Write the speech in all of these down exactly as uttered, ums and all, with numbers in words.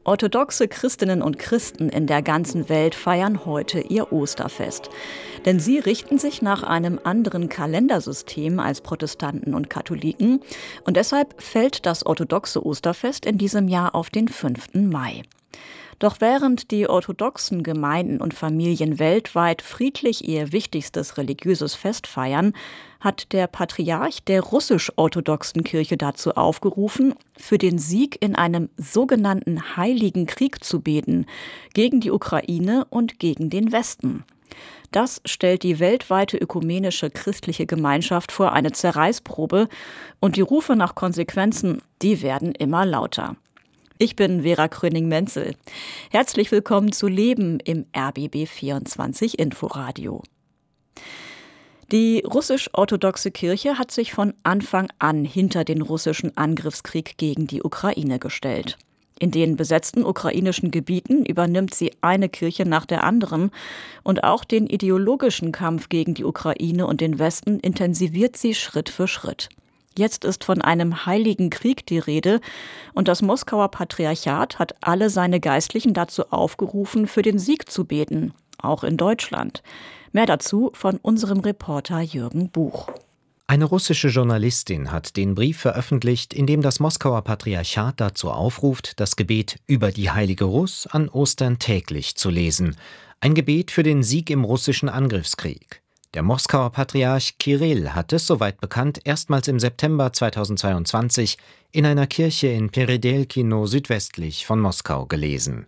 Orthodoxe Christinnen und Christen in der ganzen Welt feiern heute ihr Osterfest. Denn sie richten sich nach einem anderen Kalendersystem als Protestanten und Katholiken. Und deshalb fällt das orthodoxe Osterfest in diesem Jahr auf den fünften Mai. Doch während die orthodoxen Gemeinden und Familien weltweit friedlich ihr wichtigstes religiöses Fest feiern, hat der Patriarch der russisch-orthodoxen Kirche dazu aufgerufen, für den Sieg in einem sogenannten Heiligen Krieg zu beten, gegen die Ukraine und gegen den Westen. Das stellt die weltweite ökumenische christliche Gemeinschaft vor eine Zerreißprobe und die Rufe nach Konsequenzen, die werden immer lauter. Ich bin Vera Kröning-Menzel. Herzlich willkommen zu Leben im R B B vierundzwanzig Inforadio. Die russisch-orthodoxe Kirche hat sich von Anfang an hinter den russischen Angriffskrieg gegen die Ukraine gestellt. In den besetzten ukrainischen Gebieten übernimmt sie eine Kirche nach der anderen und auch den ideologischen Kampf gegen die Ukraine und den Westen intensiviert sie Schritt für Schritt. Jetzt ist von einem heiligen Krieg die Rede und das Moskauer Patriarchat hat alle seine Geistlichen dazu aufgerufen, für den Sieg zu beten, auch in Deutschland. Mehr dazu von unserem Reporter Jürgen Buch. Eine russische Journalistin hat den Brief veröffentlicht, in dem das Moskauer Patriarchat dazu aufruft, das Gebet über die Heilige Russ an Ostern täglich zu lesen. Ein Gebet für den Sieg im russischen Angriffskrieg. Der Moskauer Patriarch Kirill hat es, soweit bekannt, erstmals im September zweitausendzweiundzwanzig in einer Kirche in Peredelkino südwestlich von Moskau gelesen.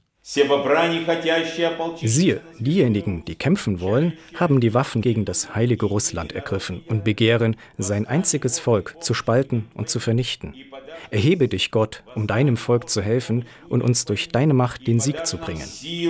Siehe, diejenigen, die kämpfen wollen, haben die Waffen gegen das heilige Russland ergriffen und begehren, sein einziges Volk zu spalten und zu vernichten. Erhebe dich, Gott, um deinem Volk zu helfen und uns durch deine Macht den Sieg zu bringen.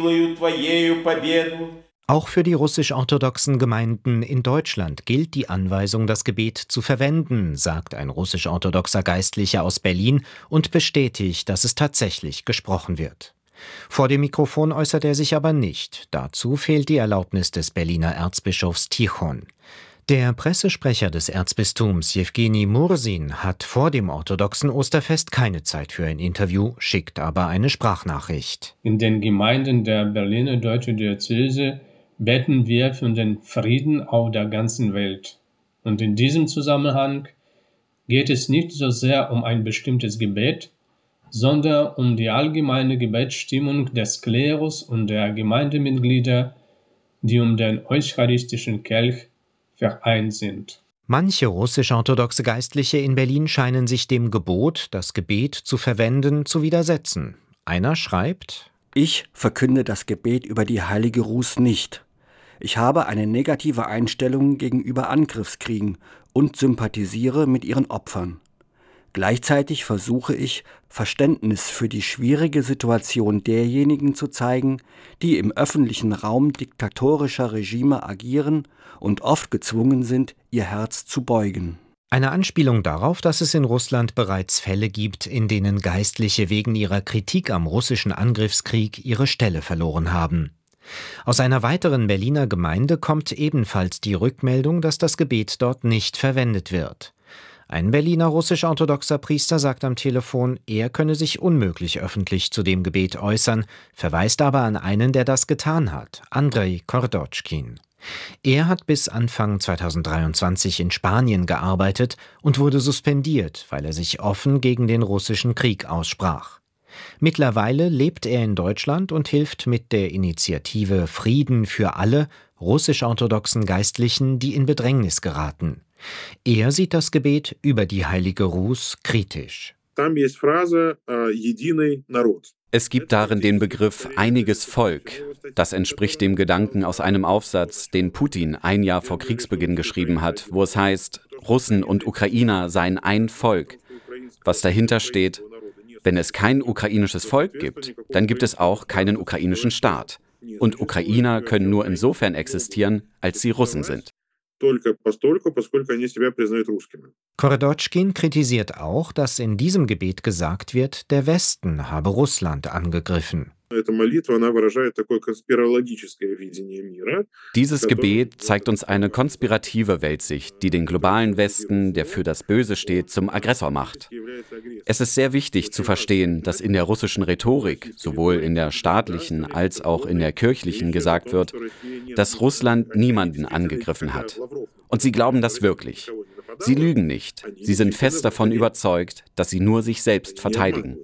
Auch für die russisch-orthodoxen Gemeinden in Deutschland gilt die Anweisung, das Gebet zu verwenden, sagt ein russisch-orthodoxer Geistlicher aus Berlin und bestätigt, dass es tatsächlich gesprochen wird. Vor dem Mikrofon äußert er sich aber nicht. Dazu fehlt die Erlaubnis des Berliner Erzbischofs Tichon. Der Pressesprecher des Erzbistums, Jewgeni Mursin, hat vor dem orthodoxen Osterfest keine Zeit für ein Interview, schickt aber eine Sprachnachricht. In den Gemeinden der Berliner Deutschen Diözese beten wir für den Frieden auf der ganzen Welt. Und in diesem Zusammenhang geht es nicht so sehr um ein bestimmtes Gebet, sondern um die allgemeine Gebetsstimmung des Klerus und der Gemeindemitglieder, die um den eucharistischen Kelch vereint sind. Manche russisch-orthodoxe Geistliche in Berlin scheinen sich dem Gebot, das Gebet zu verwenden, zu widersetzen. Einer schreibt: Ich verkünde das Gebet über die Heilige Russ nicht. Ich habe eine negative Einstellung gegenüber Angriffskriegen und sympathisiere mit ihren Opfern. Gleichzeitig versuche ich, Verständnis für die schwierige Situation derjenigen zu zeigen, die im öffentlichen Raum diktatorischer Regime agieren und oft gezwungen sind, ihr Herz zu beugen. Eine Anspielung darauf, dass es in Russland bereits Fälle gibt, in denen Geistliche wegen ihrer Kritik am russischen Angriffskrieg ihre Stelle verloren haben. Aus einer weiteren Berliner Gemeinde kommt ebenfalls die Rückmeldung, dass das Gebet dort nicht verwendet wird. Ein Berliner russisch-orthodoxer Priester sagt am Telefon, er könne sich unmöglich öffentlich zu dem Gebet äußern, verweist aber an einen, der das getan hat, Andrei Kordotschkin. Er hat bis Anfang zweitausenddreiundzwanzig in Spanien gearbeitet und wurde suspendiert, weil er sich offen gegen den russischen Krieg aussprach. Mittlerweile lebt er in Deutschland und hilft mit der Initiative Frieden für alle russisch-orthodoxen Geistlichen, die in Bedrängnis geraten. Er sieht das Gebet über die Heilige Russ kritisch. Es gibt darin den Begriff einiges Volk. Das entspricht dem Gedanken aus einem Aufsatz, den Putin ein Jahr vor Kriegsbeginn geschrieben hat, wo es heißt, Russen und Ukrainer seien ein Volk. Was dahinter steht: Wenn es kein ukrainisches Volk gibt, dann gibt es auch keinen ukrainischen Staat. Und Ukrainer können nur insofern existieren, als sie Russen sind. Kordotschkin kritisiert auch, dass in diesem Gebet gesagt wird, der Westen habe Russland angegriffen. Dieses Gebet zeigt uns eine konspirative Weltsicht, die den globalen Westen, der für das Böse steht, zum Aggressor macht. Es ist sehr wichtig zu verstehen, dass in der russischen Rhetorik, sowohl in der staatlichen als auch in der kirchlichen, gesagt wird, dass Russland niemanden angegriffen hat. Und sie glauben das wirklich. Sie lügen nicht. Sie sind fest davon überzeugt, dass sie nur sich selbst verteidigen.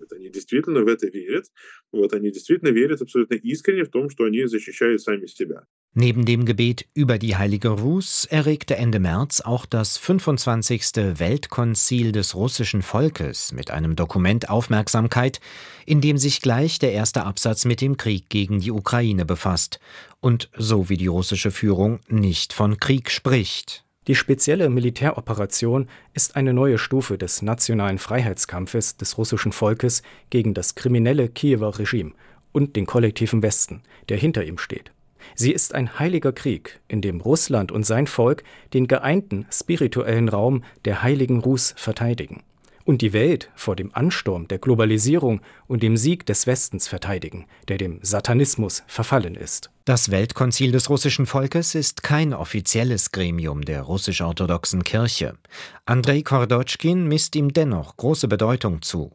Neben dem Gebet über die Heilige Rus erregte Ende März auch das fünfundzwanzigste Weltkonzil des russischen Volkes mit einem Dokument Aufmerksamkeit, in dem sich gleich der erste Absatz mit dem Krieg gegen die Ukraine befasst und, so wie die russische Führung, nicht von Krieg spricht. Die spezielle Militäroperation ist eine neue Stufe des nationalen Freiheitskampfes des russischen Volkes gegen das kriminelle Kiewer Regime und den kollektiven Westen, der hinter ihm steht. Sie ist ein heiliger Krieg, in dem Russland und sein Volk den geeinten spirituellen Raum der Heiligen Rus verteidigen und die Welt vor dem Ansturm der Globalisierung und dem Sieg des Westens verteidigen, der dem Satanismus verfallen ist. Das Weltkonzil des russischen Volkes ist kein offizielles Gremium der russisch-orthodoxen Kirche. Andrei Kordotschkin misst ihm dennoch große Bedeutung zu.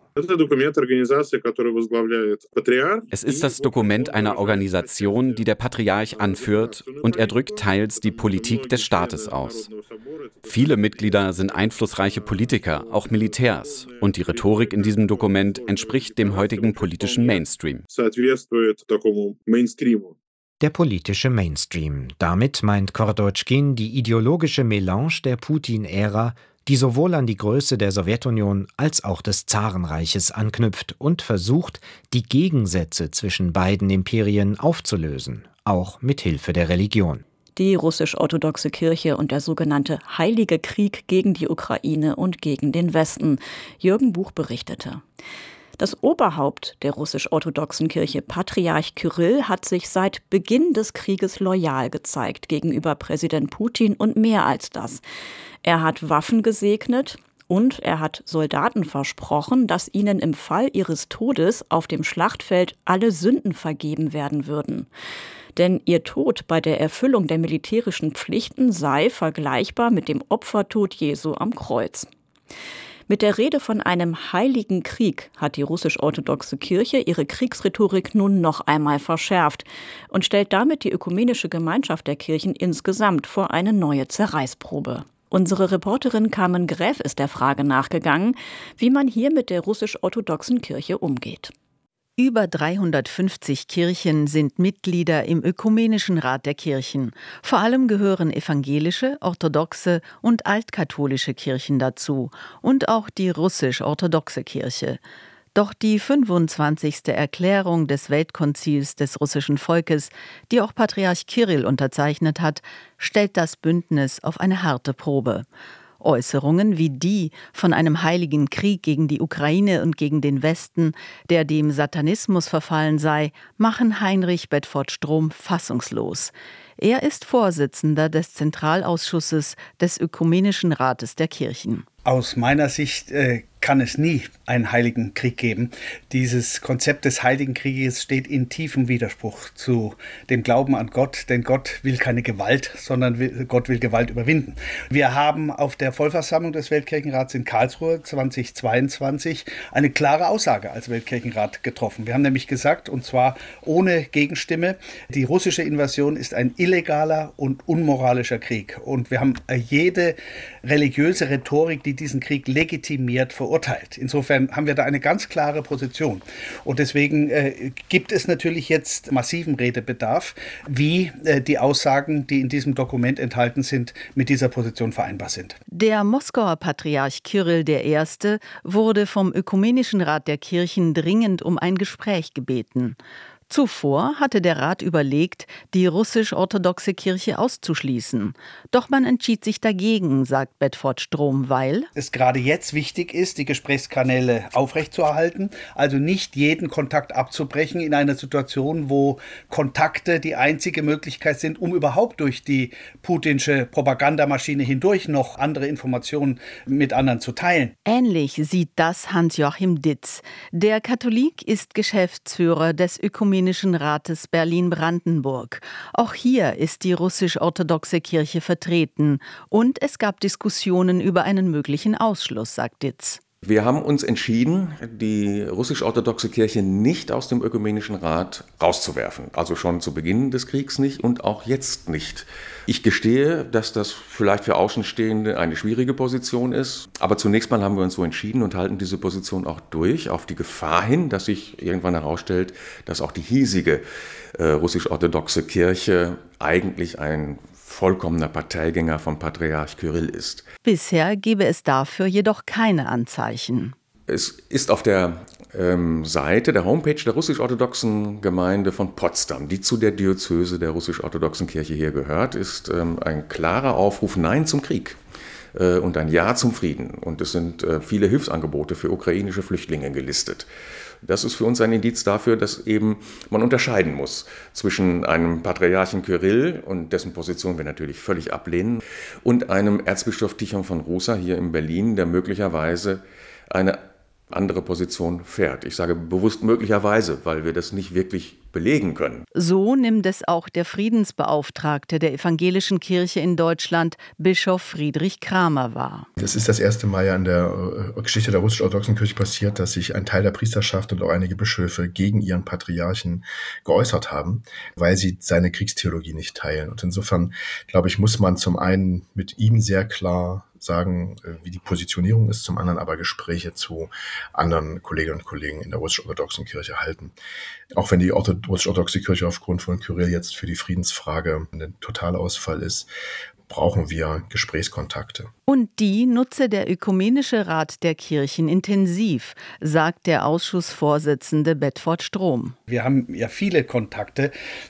Es ist das Dokument einer Organisation, die der Patriarch anführt, und er drückt teils die Politik des Staates aus. Viele Mitglieder sind einflussreiche Politiker, auch Militärs, und die Rhetorik in diesem Dokument entspricht dem heutigen politischen Mainstream. Der politische Mainstream. Damit meint Kordotschkin die ideologische Melange der Putin-Ära, die sowohl an die Größe der Sowjetunion als auch des Zarenreiches anknüpft und versucht, die Gegensätze zwischen beiden Imperien aufzulösen, auch mit Hilfe der Religion. Die russisch-orthodoxe Kirche und der sogenannte Heilige Krieg gegen die Ukraine und gegen den Westen. Jürgen Buch berichtete. Das Oberhaupt der russisch-orthodoxen Kirche, Patriarch Kyrill, hat sich seit Beginn des Krieges loyal gezeigt gegenüber Präsident Putin und mehr als das. Er hat Waffen gesegnet und er hat Soldaten versprochen, dass ihnen im Fall ihres Todes auf dem Schlachtfeld alle Sünden vergeben werden würden. Denn ihr Tod bei der Erfüllung der militärischen Pflichten sei vergleichbar mit dem Opfertod Jesu am Kreuz. Mit der Rede von einem heiligen Krieg hat die russisch-orthodoxe Kirche ihre Kriegsrhetorik nun noch einmal verschärft und stellt damit die ökumenische Gemeinschaft der Kirchen insgesamt vor eine neue Zerreißprobe. Unsere Reporterin Carmen Gräf ist der Frage nachgegangen, wie man hier mit der russisch-orthodoxen Kirche umgeht. Über dreihundertfünfzig Kirchen sind Mitglieder im Ökumenischen Rat der Kirchen. Vor allem gehören evangelische, orthodoxe und altkatholische Kirchen dazu und auch die russisch-orthodoxe Kirche. Doch die fünfundzwanzigste Erklärung des Weltkonzils des russischen Volkes, die auch Patriarch Kyrill unterzeichnet hat, stellt das Bündnis auf eine harte Probe. Äußerungen wie die von einem heiligen Krieg gegen die Ukraine und gegen den Westen, der dem Satanismus verfallen sei, machen Heinrich Bedford-Strom fassungslos. Er ist Vorsitzender des Zentralausschusses des Ökumenischen Rates der Kirchen. Aus meiner Sicht äh, kann es nie einen heiligen Krieg geben. Dieses Konzept des heiligen Krieges steht in tiefem Widerspruch zu dem Glauben an Gott, denn Gott will keine Gewalt, sondern will, Gott will Gewalt überwinden. Wir haben auf der Vollversammlung des Weltkirchenrats in Karlsruhe zweitausendzweiundzwanzig eine klare Aussage als Weltkirchenrat getroffen. Wir haben nämlich gesagt, und zwar ohne Gegenstimme, die russische Invasion ist ein illegaler und unmoralischer Krieg. Und wir haben jede religiöse Rhetorik, die diesen Krieg legitimiert, verurteilt. Insofern haben wir da eine ganz klare Position. Und deswegen äh, gibt es natürlich jetzt massiven Redebedarf, wie äh, die Aussagen, die in diesem Dokument enthalten sind, mit dieser Position vereinbar sind. Der Moskauer Patriarch Kyrill der Erste wurde vom Ökumenischen Rat der Kirchen dringend um ein Gespräch gebeten. Zuvor hatte der Rat überlegt, die russisch-orthodoxe Kirche auszuschließen. Doch man entschied sich dagegen, sagt Bedford-Strom, weil es gerade jetzt wichtig ist, die Gesprächskanäle aufrechtzuerhalten, also nicht jeden Kontakt abzubrechen in einer Situation, wo Kontakte die einzige Möglichkeit sind, um überhaupt durch die putinsche Propagandamaschine hindurch noch andere Informationen mit anderen zu teilen. Ähnlich sieht das Hans-Joachim Ditz. Der Katholik ist Geschäftsführer des Ökumenischen Ökumenischen Rates Berlin-Brandenburg. Auch hier ist die russisch-orthodoxe Kirche vertreten. Und es gab Diskussionen über einen möglichen Ausschluss, sagt Ditz. Wir haben uns entschieden, die russisch-orthodoxe Kirche nicht aus dem Ökumenischen Rat rauszuwerfen. Also schon zu Beginn des Kriegs nicht und auch jetzt nicht. Ich gestehe, dass das vielleicht für Außenstehende eine schwierige Position ist. Aber zunächst mal haben wir uns so entschieden und halten diese Position auch durch, auf die Gefahr hin, dass sich irgendwann herausstellt, dass auch die hiesige äh, russisch-orthodoxe Kirche eigentlich ein vollkommener Parteigänger von Patriarch Kyrill ist. Bisher gebe es dafür jedoch keine Anzeichen. Es ist auf der ähm, Seite, der Homepage der russisch-orthodoxen Gemeinde von Potsdam, die zu der Diözese der russisch-orthodoxen Kirche hier gehört, ist ähm, ein klarer Aufruf Nein zum Krieg äh, und ein Ja zum Frieden. Und es sind äh, viele Hilfsangebote für ukrainische Flüchtlinge gelistet. Das ist für uns ein Indiz dafür, dass eben man unterscheiden muss zwischen einem Patriarchen Kyrill, und dessen Position wir natürlich völlig ablehnen, und einem Erzbischof Tichon von Russa hier in Berlin, der möglicherweise eine andere Position fährt. Ich sage bewusst möglicherweise, weil wir das nicht wirklich belegen können. So nimmt es auch der Friedensbeauftragte der evangelischen Kirche in Deutschland, Bischof Friedrich Kramer, wahr. Das ist das erste Mal ja in der Geschichte der russisch-orthodoxen Kirche passiert, dass sich ein Teil der Priesterschaft und auch einige Bischöfe gegen ihren Patriarchen geäußert haben, weil sie seine Kriegstheologie nicht teilen. Und insofern, glaube ich, muss man zum einen mit ihm sehr klar sagen, wie die Positionierung ist, zum anderen aber Gespräche zu anderen Kolleginnen und Kollegen in der russisch-orthodoxen Kirche halten. Auch wenn die russisch-orthodoxe Kirche aufgrund von Kyrill jetzt für die Friedensfrage ein Totalausfall ist, brauchen wir Gesprächskontakte. Und die nutze der Ökumenische Rat der Kirchen intensiv, sagt der Ausschussvorsitzende Bedford Strom. Wir haben ja viele Kontakte.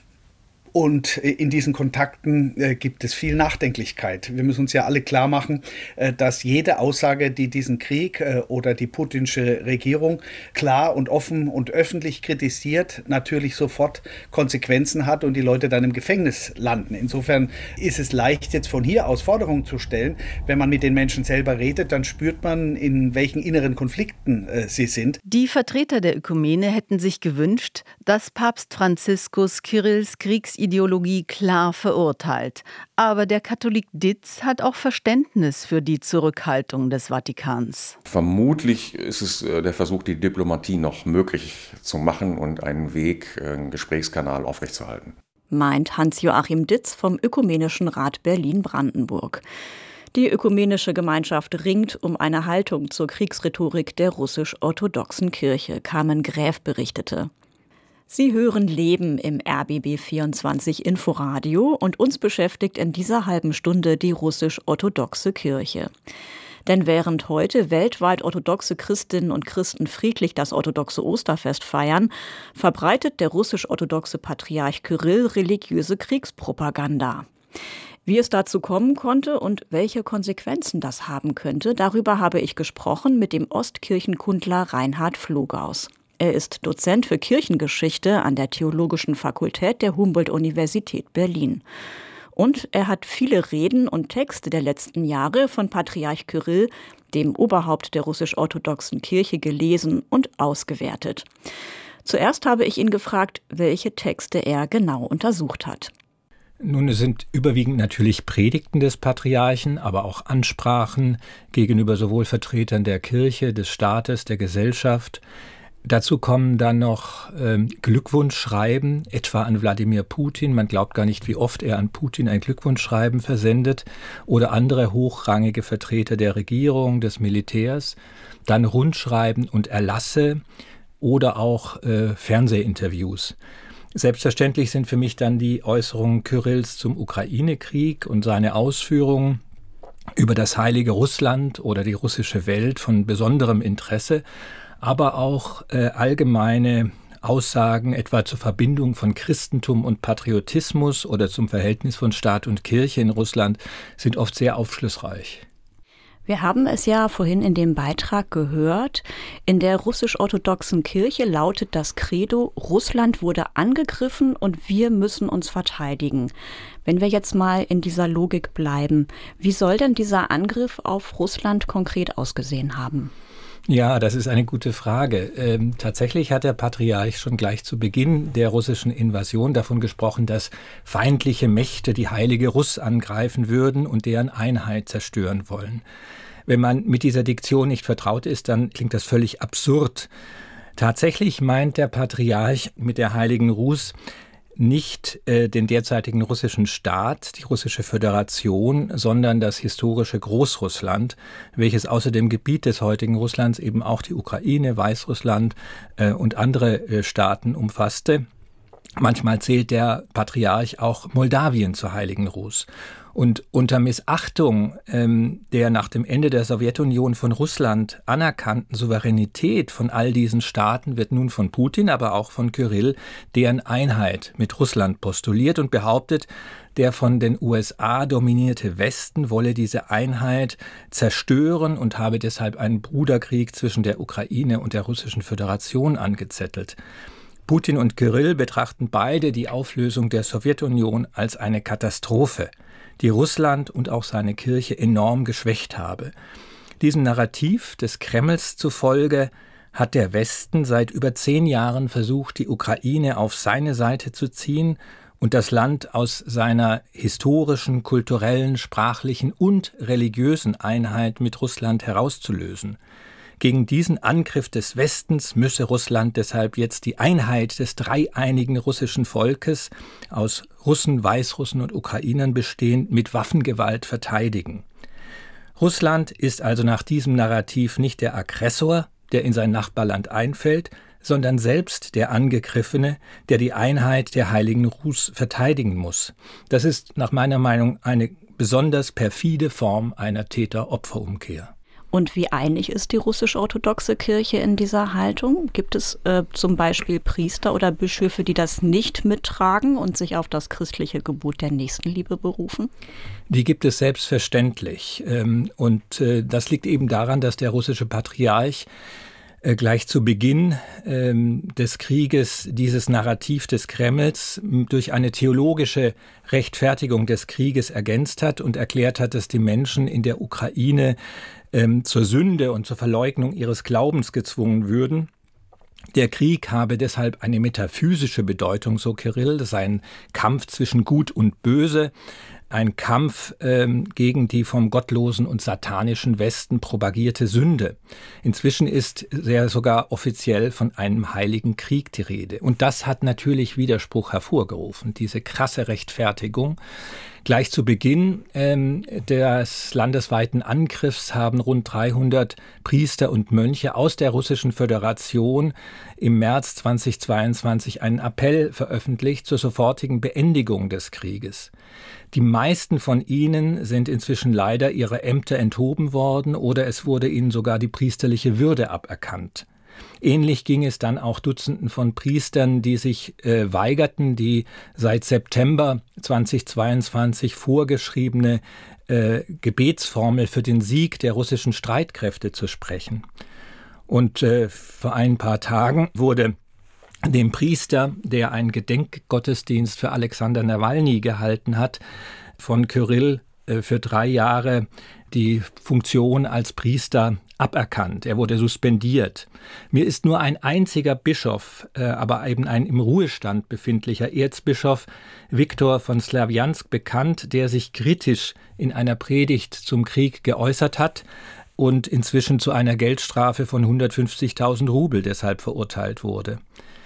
Und in diesen Kontakten äh, gibt es viel Nachdenklichkeit. Wir müssen uns ja alle klar machen, äh, dass jede Aussage, die diesen Krieg äh, oder die putinsche Regierung klar und offen und öffentlich kritisiert, natürlich sofort Konsequenzen hat und die Leute dann im Gefängnis landen. Insofern ist es leicht, jetzt von hier aus Forderungen zu stellen. Wenn man mit den Menschen selber redet, dann spürt man, in welchen inneren Konflikten äh, sie sind. Die Vertreter der Ökumene hätten sich gewünscht, dass Papst Franziskus Kyrills Kriegsideologie Ideologie klar verurteilt. Aber der Katholik Ditz hat auch Verständnis für die Zurückhaltung des Vatikans. Vermutlich ist es der Versuch, die Diplomatie noch möglich zu machen und einen Weg, einen Gesprächskanal aufrechtzuerhalten. Meint Hans-Joachim Ditz vom Ökumenischen Rat Berlin-Brandenburg. Die ökumenische Gemeinschaft ringt um eine Haltung zur Kriegsrhetorik der russisch-orthodoxen Kirche, Carmen Gräf berichtete. Sie hören Leben im R B B vierundzwanzig Inforadio und uns beschäftigt in dieser halben Stunde die russisch-orthodoxe Kirche. Denn während heute weltweit orthodoxe Christinnen und Christen friedlich das orthodoxe Osterfest feiern, verbreitet der russisch-orthodoxe Patriarch Kyrill religiöse Kriegspropaganda. Wie es dazu kommen konnte und welche Konsequenzen das haben könnte, darüber habe ich gesprochen mit dem Ostkirchenkundler Reinhard Flogaus. Er ist Dozent für Kirchengeschichte an der Theologischen Fakultät der Humboldt-Universität Berlin. Und er hat viele Reden und Texte der letzten Jahre von Patriarch Kyrill, dem Oberhaupt der russisch-orthodoxen Kirche, gelesen und ausgewertet. Zuerst habe ich ihn gefragt, welche Texte er genau untersucht hat. Nun, es sind überwiegend natürlich Predigten des Patriarchen, aber auch Ansprachen gegenüber sowohl Vertretern der Kirche, des Staates, der Gesellschaft. Dazu kommen dann noch ähm, Glückwunschschreiben, etwa an Wladimir Putin. Man glaubt gar nicht, wie oft er an Putin ein Glückwunschschreiben versendet. Oder andere hochrangige Vertreter der Regierung, des Militärs. Dann Rundschreiben und Erlasse oder auch äh, Fernsehinterviews. Selbstverständlich sind für mich dann die Äußerungen Kyrills zum Ukraine-Krieg und seine Ausführungen über das heilige Russland oder die russische Welt von besonderem Interesse. Aber auch äh, allgemeine Aussagen etwa zur Verbindung von Christentum und Patriotismus oder zum Verhältnis von Staat und Kirche in Russland sind oft sehr aufschlussreich. Wir haben es ja vorhin in dem Beitrag gehört. In der russisch-orthodoxen Kirche lautet das Credo, Russland wurde angegriffen und wir müssen uns verteidigen. Wenn wir jetzt mal in dieser Logik bleiben, wie soll denn dieser Angriff auf Russland konkret ausgesehen haben? Ja, das ist eine gute Frage. Ähm, tatsächlich hat der Patriarch schon gleich zu Beginn der russischen Invasion davon gesprochen, dass feindliche Mächte die Heilige Russ angreifen würden und deren Einheit zerstören wollen. Wenn man mit dieser Diktion nicht vertraut ist, dann klingt das völlig absurd. Tatsächlich meint der Patriarch mit der Heiligen Rus nicht äh, den derzeitigen russischen Staat, die russische Föderation, sondern das historische Großrussland, welches außer dem Gebiet des heutigen Russlands eben auch die Ukraine, Weißrussland äh, und andere äh, Staaten umfasste. Manchmal zählt der Patriarch auch Moldawien zur Heiligen Rus. Und unter Missachtung ähm, der nach dem Ende der Sowjetunion von Russland anerkannten Souveränität von all diesen Staaten wird nun von Putin, aber auch von Kyrill deren Einheit mit Russland postuliert und behauptet, der von den U S A dominierte Westen wolle diese Einheit zerstören und habe deshalb einen Bruderkrieg zwischen der Ukraine und der Russischen Föderation angezettelt. Putin und Kyrill betrachten beide die Auflösung der Sowjetunion als eine Katastrophe, die Russland und auch seine Kirche enorm geschwächt habe. Diesem Narrativ des Kremls zufolge hat der Westen seit über zehn Jahren versucht, die Ukraine auf seine Seite zu ziehen und das Land aus seiner historischen, kulturellen, sprachlichen und religiösen Einheit mit Russland herauszulösen. Gegen diesen Angriff des Westens müsse Russland deshalb jetzt die Einheit des dreieinigen russischen Volkes aus Russen, Weißrussen und Ukrainern bestehend mit Waffengewalt verteidigen. Russland ist also nach diesem Narrativ nicht der Aggressor, der in sein Nachbarland einfällt, sondern selbst der Angegriffene, der die Einheit der Heiligen Rus verteidigen muss. Das ist nach meiner Meinung eine besonders perfide Form einer Täter-Opfer-Umkehr. Und wie einig ist die russisch-orthodoxe Kirche in dieser Haltung? Gibt es äh, zum Beispiel Priester oder Bischöfe, die das nicht mittragen und sich auf das christliche Gebot der Nächstenliebe berufen? Die gibt es selbstverständlich. Ähm, und äh, das liegt eben daran, dass der russische Patriarch äh, gleich zu Beginn ähm, des Krieges dieses Narrativ des Kremls durch eine theologische Rechtfertigung des Krieges ergänzt hat und erklärt hat, dass die Menschen in der Ukraine zur Sünde und zur Verleugnung ihres Glaubens gezwungen würden. Der Krieg habe deshalb eine metaphysische Bedeutung, so Kyrill, das sei ein Kampf zwischen Gut und Böse, ein Kampf ähm, gegen die vom gottlosen und satanischen Westen propagierte Sünde. Inzwischen ist sehr sogar offiziell von einem heiligen Krieg die Rede. Und das hat natürlich Widerspruch hervorgerufen, diese krasse Rechtfertigung. Gleich zu Beginn ähm, des landesweiten Angriffs haben rund dreihundert Priester und Mönche aus der Russischen Föderation im März zweitausendzweiundzwanzig einen Appell veröffentlicht zur sofortigen Beendigung des Krieges. Die meisten von ihnen sind inzwischen leider ihrer Ämter enthoben worden oder es wurde ihnen sogar die priesterliche Würde aberkannt. Ähnlich ging es dann auch Dutzenden von Priestern, die sich äh, weigerten, die seit September zweitausendzweiundzwanzig vorgeschriebene äh, Gebetsformel für den Sieg der russischen Streitkräfte zu sprechen. Und äh, vor ein paar Tagen wurde dem Priester, der einen Gedenkgottesdienst für Alexander Nawalny gehalten hat, von Kyrill äh, für drei Jahre die Funktion als Priester aberkannt. Er wurde suspendiert. Mir ist nur ein einziger Bischof, äh, aber eben ein im Ruhestand befindlicher Erzbischof, Viktor von Slawjansk, bekannt, der sich kritisch in einer Predigt zum Krieg geäußert hat und inzwischen zu einer Geldstrafe von hundertfünfzigtausend Rubel deshalb verurteilt wurde.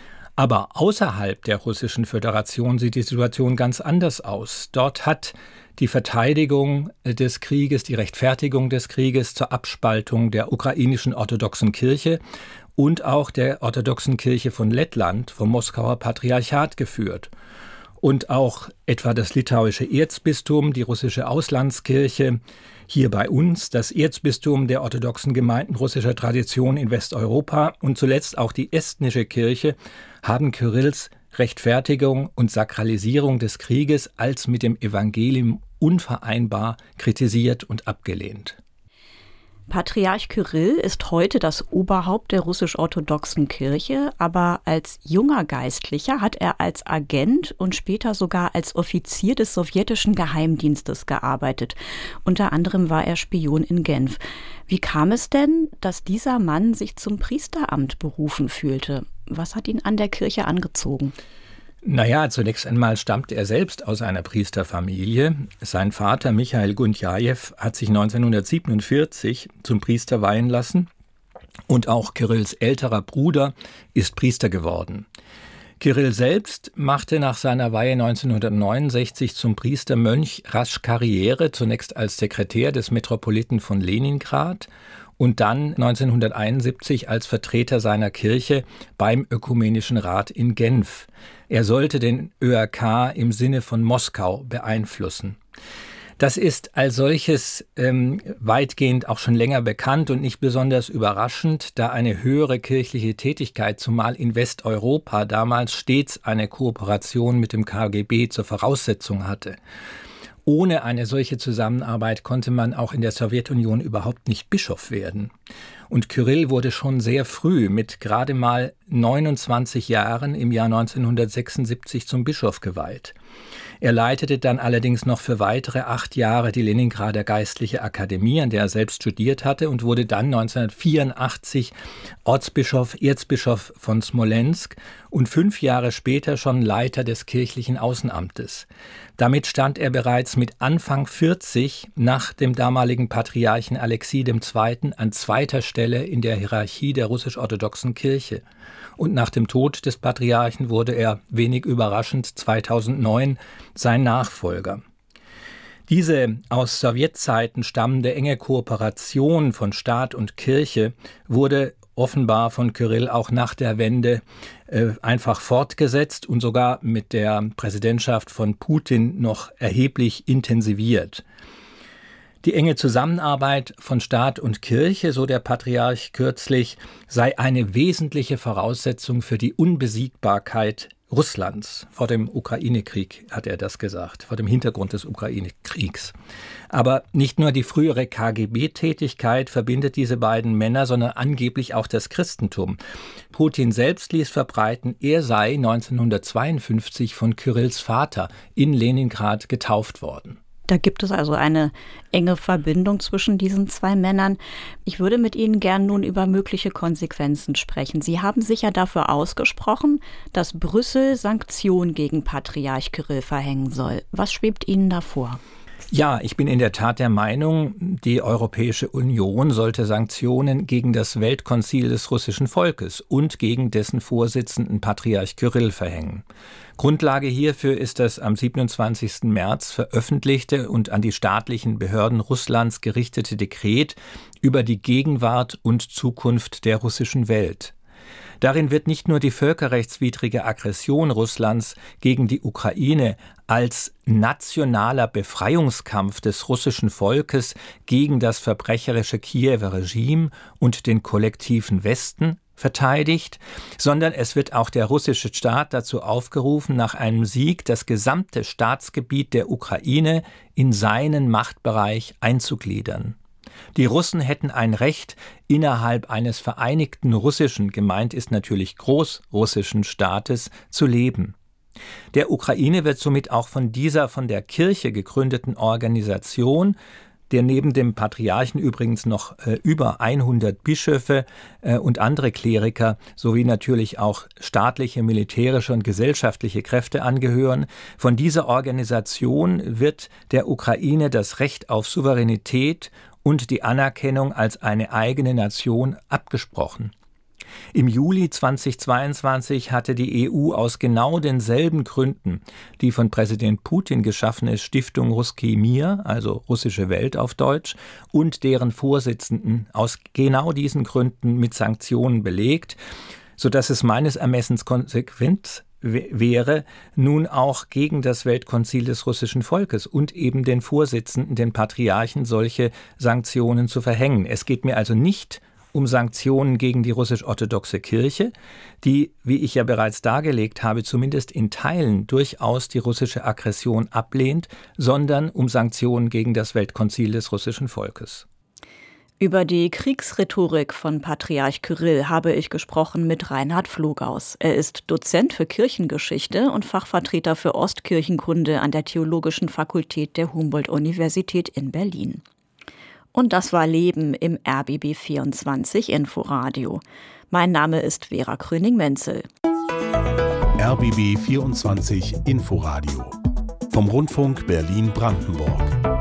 Aber außerhalb der Russischen Föderation sieht die Situation ganz anders aus. Dort hat die Verteidigung des Krieges, die Rechtfertigung des Krieges zur Abspaltung der ukrainischen orthodoxen Kirche und auch der orthodoxen Kirche von Lettland vom Moskauer Patriarchat geführt. Und auch etwa das litauische Erzbistum, die russische Auslandskirche, hier bei uns das Erzbistum der orthodoxen Gemeinden russischer Tradition in Westeuropa und zuletzt auch die estnische Kirche haben Kyrills Rechtfertigung und Sakralisierung des Krieges als mit dem Evangelium unvereinbar kritisiert und abgelehnt. Patriarch Kyrill ist heute das Oberhaupt der russisch-orthodoxen Kirche, aber als junger Geistlicher hat er als Agent und später sogar als Offizier des sowjetischen Geheimdienstes gearbeitet. Unter anderem war er Spion in Genf. Wie kam es denn, dass dieser Mann sich zum Priesteramt berufen fühlte? Was hat ihn an der Kirche angezogen? Naja, zunächst einmal stammt er selbst aus einer Priesterfamilie. Sein Vater Michail Gundjajew hat sich neunzehnhundertsiebenundvierzig zum Priester weihen lassen und auch Kyrills älterer Bruder ist Priester geworden. Kyrill selbst machte nach seiner Weihe neunzehnhundertneunundsechzig zum Priestermönch rasch Karriere, zunächst als Sekretär des Metropoliten von Leningrad und dann neunzehnhunderteinundsiebzig als Vertreter seiner Kirche beim Ökumenischen Rat in Genf. Er sollte den Ö R K im Sinne von Moskau beeinflussen. Das ist als solches ähm, weitgehend auch schon länger bekannt und nicht besonders überraschend, da eine höhere kirchliche Tätigkeit, zumal in Westeuropa, damals stets eine Kooperation mit dem K G B zur Voraussetzung hatte. Ohne eine solche Zusammenarbeit konnte man auch in der Sowjetunion überhaupt nicht Bischof werden. Und Kyrill wurde schon sehr früh, mit gerade mal neunundzwanzig Jahren, im Jahr neunzehnhundertsechsundsiebzig zum Bischof geweiht. Er leitete dann allerdings noch für weitere acht Jahre die Leningrader Geistliche Akademie, an der er selbst studiert hatte, und wurde dann neunzehnhundertvierundachtzig Ortsbischof, Erzbischof von Smolensk und fünf Jahre später schon Leiter des kirchlichen Außenamtes. Damit stand er bereits mit Anfang vierzig nach dem damaligen Patriarchen Alexei der Zweite an zweiter Stelle in der Hierarchie der russisch-orthodoxen Kirche. Und nach dem Tod des Patriarchen wurde er, wenig überraschend, zweitausendneun sein Nachfolger. Diese aus Sowjetzeiten stammende enge Kooperation von Staat und Kirche wurde offenbar von Kyrill auch nach der Wende äh, einfach fortgesetzt und sogar mit der Präsidentschaft von Putin noch erheblich intensiviert. Die enge Zusammenarbeit von Staat und Kirche, so der Patriarch kürzlich, sei eine wesentliche Voraussetzung für die Unbesiegbarkeit Russlands. Vor dem Ukraine-Krieg hat er das gesagt, vor dem Hintergrund des Ukraine-Kriegs. Aber nicht nur die frühere K G B-Tätigkeit verbindet diese beiden Männer, sondern angeblich auch das Christentum. Putin selbst ließ verbreiten, er sei neunzehnhundertzweiundfünfzig von Kyrills Vater in Leningrad getauft worden. Da gibt es also eine enge Verbindung zwischen diesen zwei Männern. Ich würde mit Ihnen gern nun über mögliche Konsequenzen sprechen. Sie haben sich ja dafür ausgesprochen, dass Brüssel Sanktionen gegen Patriarch Kyrill verhängen soll. Was schwebt Ihnen da vor? Ja, ich bin in der Tat der Meinung, die Europäische Union sollte Sanktionen gegen das Weltkonzil des russischen Volkes und gegen dessen Vorsitzenden Patriarch Kyrill verhängen. Grundlage hierfür ist das am siebenundzwanzigsten März veröffentlichte und an die staatlichen Behörden Russlands gerichtete Dekret über die Gegenwart und Zukunft der russischen Welt. Darin wird nicht nur die völkerrechtswidrige Aggression Russlands gegen die Ukraine als nationaler Befreiungskampf des russischen Volkes gegen das verbrecherische Kiewer Regime und den kollektiven Westen verteidigt, sondern es wird auch der russische Staat dazu aufgerufen, nach einem Sieg das gesamte Staatsgebiet der Ukraine in seinen Machtbereich einzugliedern. Die Russen hätten ein Recht, innerhalb eines vereinigten russischen, gemeint ist natürlich großrussischen Staates, zu leben. Der Ukraine wird somit auch von dieser von der Kirche gegründeten Organisation, der neben dem Patriarchen übrigens noch äh, über hundert Bischöfe äh, und andere Kleriker sowie natürlich auch staatliche, militärische und gesellschaftliche Kräfte angehören. Von dieser Organisation wird der Ukraine das Recht auf Souveränität und die Anerkennung als eine eigene Nation abgesprochen. Im Juli zweitausendzweiundzwanzig hatte die E U aus genau denselben Gründen die von Präsident Putin geschaffene Stiftung Russkij Mir, also russische Welt auf Deutsch, und deren Vorsitzenden aus genau diesen Gründen mit Sanktionen belegt, sodass es meines Ermessens konsequent wäre, nun auch gegen das Weltkonzil des russischen Volkes und eben den Vorsitzenden, den Patriarchen, solche Sanktionen zu verhängen. Es geht mir also nicht um Sanktionen gegen die russisch-orthodoxe Kirche, die, wie ich ja bereits dargelegt habe, zumindest in Teilen durchaus die russische Aggression ablehnt, sondern um Sanktionen gegen das Weltkonzil des russischen Volkes. Über die Kriegsrhetorik von Patriarch Kyrill habe ich gesprochen mit Reinhard Flogaus. Er ist Dozent für Kirchengeschichte und Fachvertreter für Ostkirchenkunde an der Theologischen Fakultät der Humboldt-Universität in Berlin. Und das war Leben im R B B vierundzwanzig Inforadio. Mein Name ist Vera Kröning-Menzel. R B B vierundzwanzig Inforadio vom Rundfunk Berlin-Brandenburg.